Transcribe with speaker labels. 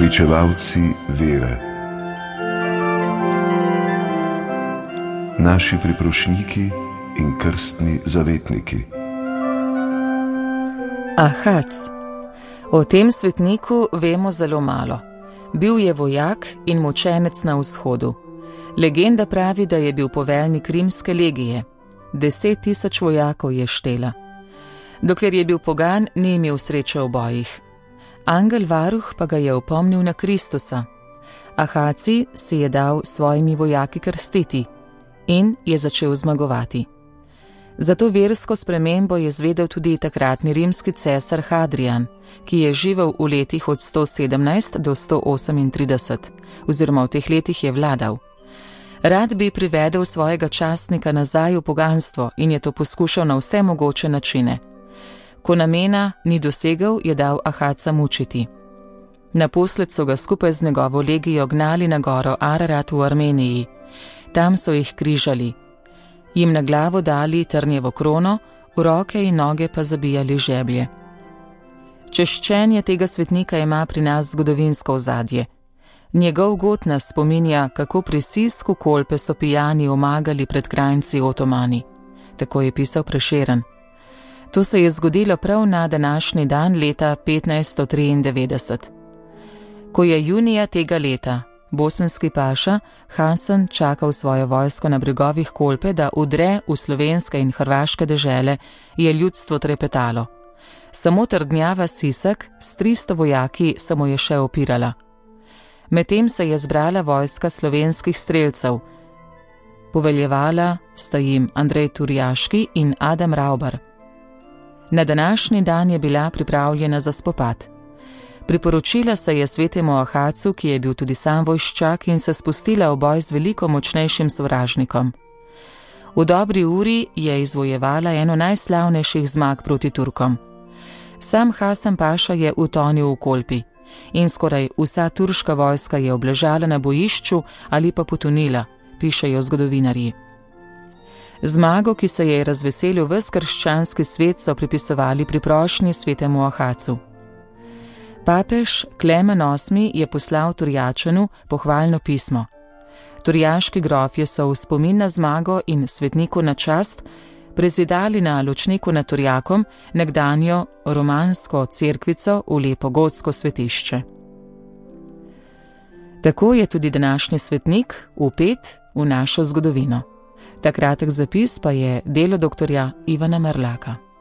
Speaker 1: pričevalci vere, naši priprošniki in krstni zavetniki.
Speaker 2: Ahac. O tem svetniku vemo zelo malo. Bil je vojak in mučenec na vzhodu. Legenda pravi, da je bil poveljnik rimske legije. 10.000 vojakov je štela. Dokler je bil pogan, ni imel sreče v bojih. Angel varuh pa ga je opomnil na Kristusa. Ahaci si je dal svojimi vojaki krstiti in je začel zmagovati. Za to versko spremembo je zvedel tudi takratni rimski cesar Hadrian, ki je živel v letih od 117 do 138, oziroma v teh letih je vladal. Rad bi privedel svojega častnika nazaj v poganstvo in je to poskušal na vse mogoče načine. Ko namena ni dosegel, je dal Ahaca mučiti. Naposled so ga skupaj z njegovo legijo gnali na goro Ararat v Armeniji. Tam so jih križali. Jim na glavo dali trnjevo krono, v roke in noge pa zabijali žeblje. Češčenje tega svetnika ima pri nas zgodovinsko ozadje. Njegov god nas spominja, kako pri Sisku Kolpe so pijani omagali pred krajnci Otomani. Tako je pisal Prešeren. To se je zgodilo prav na današnji dan leta 1593. Ko je junija tega leta bosanski paša Hasan čakal svojo vojsko na bregovih Kolpe, da udre v slovenske in hrvaške dežele, je ljudstvo trepetalo. Samo trdnjava Sisak s 300 vojaki se mu je še opirala. Medtem se je zbrala vojska slovenskih strelcev. Poveljevala sta jim Andrej Turjaški in Adam Ravbar. Na današnji dan je bila pripravljena za spopad. Priporočila se je svetemu Ahacu, ki je bil tudi sam vojščak, in se spustila v boj z veliko močnejšim sovražnikom. V dobri uri je izvojevala eno najslavnejših zmag proti Turkom. Sam Hasan paša je utonil v Kolpi in skoraj vsa turška vojska je obležala na bojišču ali pa potonila, pišejo zgodovinarji. Zmago, ki se je razveselil ves krščanski svet, so pripisovali pri prošnji svetemu Ahacu. Papež Klemen VIII je poslal Turjačanu pohvalno pismo. Turjaški grofje so v spomin na zmago in svetniku na čast prezidali na ločniku nad Turjakom nekdanjo romansko cerkvico v lepo gotsko svetišče. Tako je tudi današnji svetnik vpet v našo zgodovino. Ta kratek zapis pa je delo doktorja Ivana Marlaka.